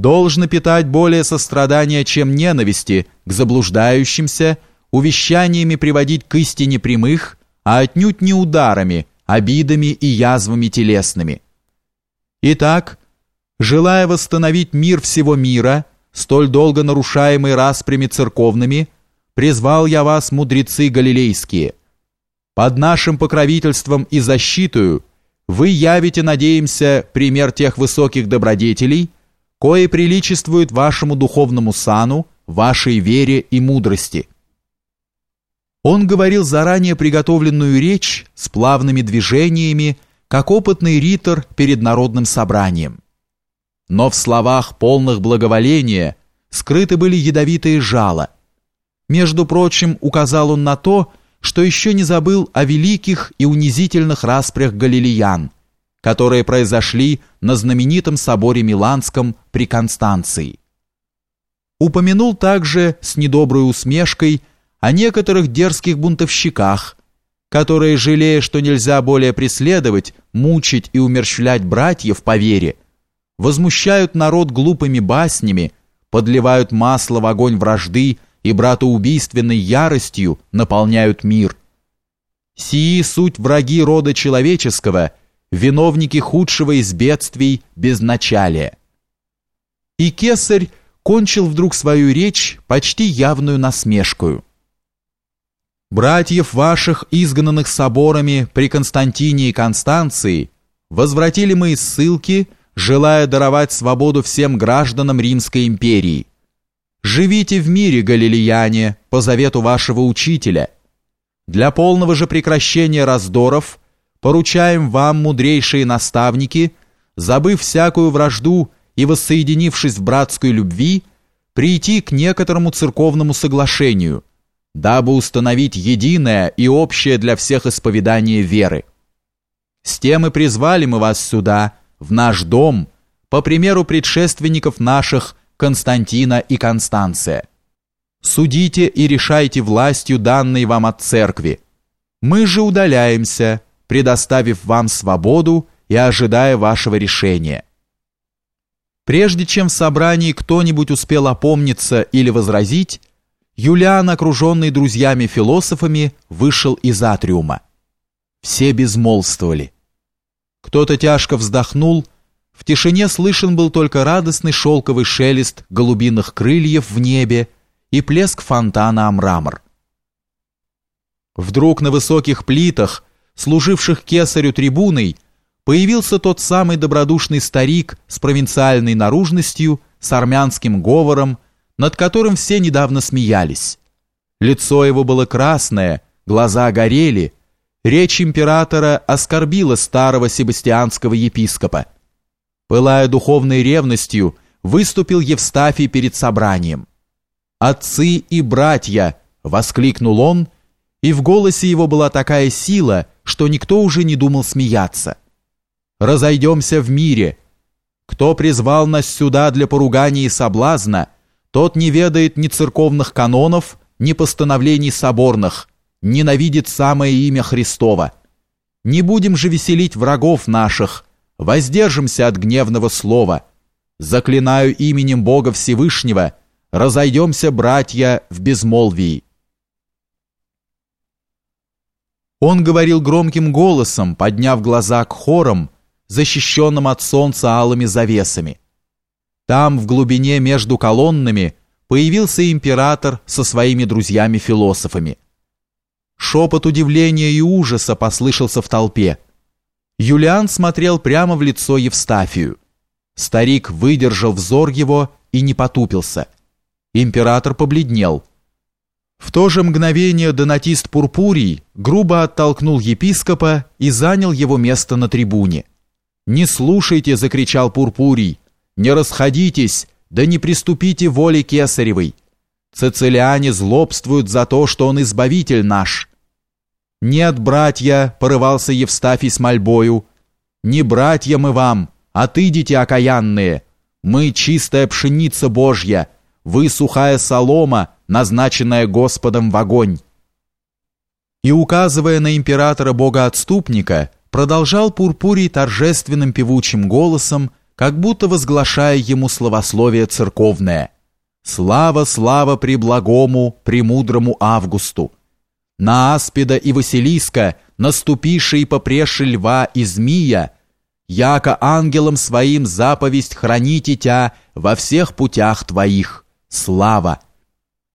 должно питать более сострадания, чем ненависти к заблуждающимся, увещаниями приводить к истине прямых, а отнюдь не ударами, обидами и язвами телесными. Итак, желая восстановить мир всего мира, столь долго нарушаемый распрями церковными, призвал я вас, мудрецы галилейские. Под нашим покровительством и защитою вы явите, надеемся, пример тех высоких добродетелей, кои приличествуют вашему духовному сану, вашей вере и мудрости». Он говорил заранее приготовленную речь с плавными движениями, как опытный ритор перед народным собранием. Но в словах, полных благоволения, скрыты были ядовитые жало. Между прочим, указал он на то, что еще не забыл о великих и унизительных распрях галилеян, которые произошли на знаменитом соборе Миланском при Констанции. Упомянул также с недоброй усмешкой о некоторых дерзких бунтовщиках, которые, жалея, что нельзя более преследовать, мучить и умерщвлять братьев по вере, возмущают народ глупыми баснями, подливают масло в огонь вражды и братоубийственной яростью наполняют мир. Сии суть враги рода человеческого, виновники худшего из бедствий безначалия. И кесарь кончил вдруг свою речь почти явную насмешкою. «Братьев ваших, изгнанных соборами при Константине и Констанции, возвратили мы из ссылки, желая даровать свободу всем гражданам Римской империи. Живите в мире, галилеяне, по завету вашего учителя. Для полного же прекращения раздоров поручаем вам, мудрейшие наставники, забыв всякую вражду и воссоединившись в братской любви, прийти к некоторому церковному соглашению, дабы установить единое и общее для всех исповедание веры. С тем и призвали мы вас сюда, в наш дом, по примеру предшественников наших Константина и Констанция. Судите и решайте властью, данной вам от церкви. Мы же удаляемся, предоставив вам свободу и ожидая вашего решения». Прежде чем в собрании кто-нибудь успел опомниться или возразить, Юлиан, окруженный друзьями-философами, вышел из атриума. Все безмолвствовали. Кто-то тяжко вздохнул, в тишине слышен был только радостный шелковый шелест голубиных крыльев в небе и плеск фонтана о мрамор. Вдруг на высоких плитах, служивших кесарю трибуной, появился тот самый добродушный старик с провинциальной наружностью, с армянским говором, над которым все недавно смеялись. Лицо его было красное, глаза горели, речь императора оскорбила старого себастьянского епископа. Пылая духовной ревностью, выступил Евстафий перед собранием. «Отцы и братья!» — воскликнул он, и в голосе его была такая сила, что никто уже не думал смеяться. «Разойдемся в мире. Кто призвал нас сюда для поругания и соблазна, тот не ведает ни церковных канонов, ни постановлений соборных, ненавидит самое имя Христово. Не будем же веселить врагов наших, воздержимся от гневного слова. Заклинаю именем Бога Всевышнего, разойдемся, братья, в безмолвии». Он говорил громким голосом, подняв глаза к хорам, защищенным от солнца алыми завесами. Там, в глубине между колоннами, появился император со своими друзьями-философами. Шепот удивления и ужаса послышался в толпе. Юлиан смотрел прямо в лицо Евстафию. Старик выдержал взор его и не потупился. Император побледнел. В то же мгновение донатист Пурпурий грубо оттолкнул епископа и занял его место на трибуне. «Не слушайте!» — закричал Пурпурий. «Не расходитесь, да не приступите воле кесаревой. Цицилиане злобствуют за то, что он избавитель наш». «Нет, братья!» — порывался Евстафий с мольбою. «Не братья мы вам, отыдите, окаянные! Мы чистая пшеница Божья, вы сухая солома, назначенная Господом в огонь». И, указывая на императора-богоотступника, продолжал Пурпурий торжественным певучим голосом, как будто возглашая ему славословие церковное. «Слава, слава преблагому, премудрому Августу! На Аспида и Василиска, наступивши и попреши льва и змия, яко ангелом своим заповесть храните тя во всех путях твоих. Слава!»